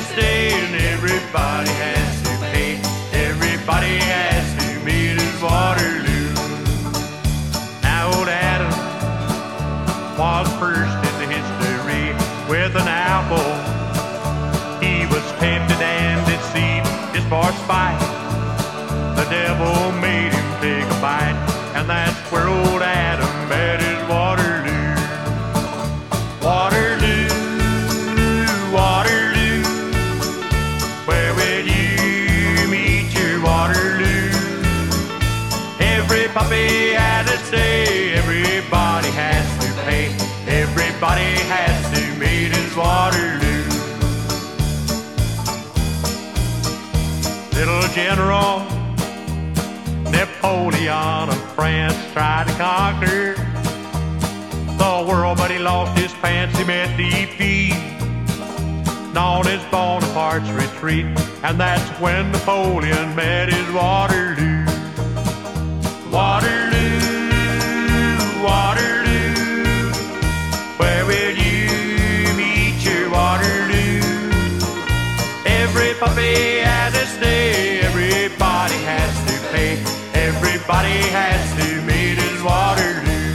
his day, and everybody has to pay. Everybody has to meet his Waterloo. Now old Adam was first in the history with an apple. He was tempted and deceived just for spite. The devil made him take a bite, and that's where old Adam met his Waterloo. Waterloo, Waterloo, where will you meet your Waterloo? Every puppy has its day, everybody has to pay. Everybody has to meet his Waterloo. Little General Napoleon of France tried to conquer the world, but he lost his pants, he met defeat. Known as Bonaparte's retreat, and that's when Napoleon met his Waterloo. Waterloo, Waterloo, where will you meet your Waterloo? Every puppy has its day, everybody has to pay. Everybody has to meet his Waterloo.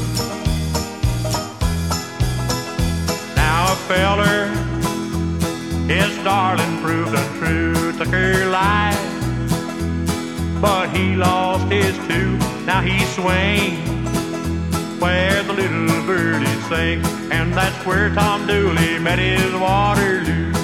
Now a feller, his darling proved untrue, took her life, but he lost his too. Now he swings where the little birdies sing, and that's where Tom Dooley met his Waterloo.